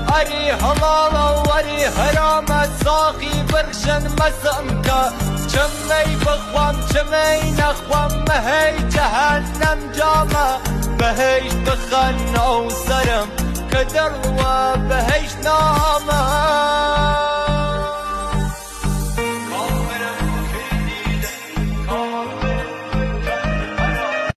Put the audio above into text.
أري هلالا وأري حرام ساقي برشن مسمكا چمی بخوام چمی نخوام مهی جهنم جاما بهش بخن او سرم کدر و بهش نامه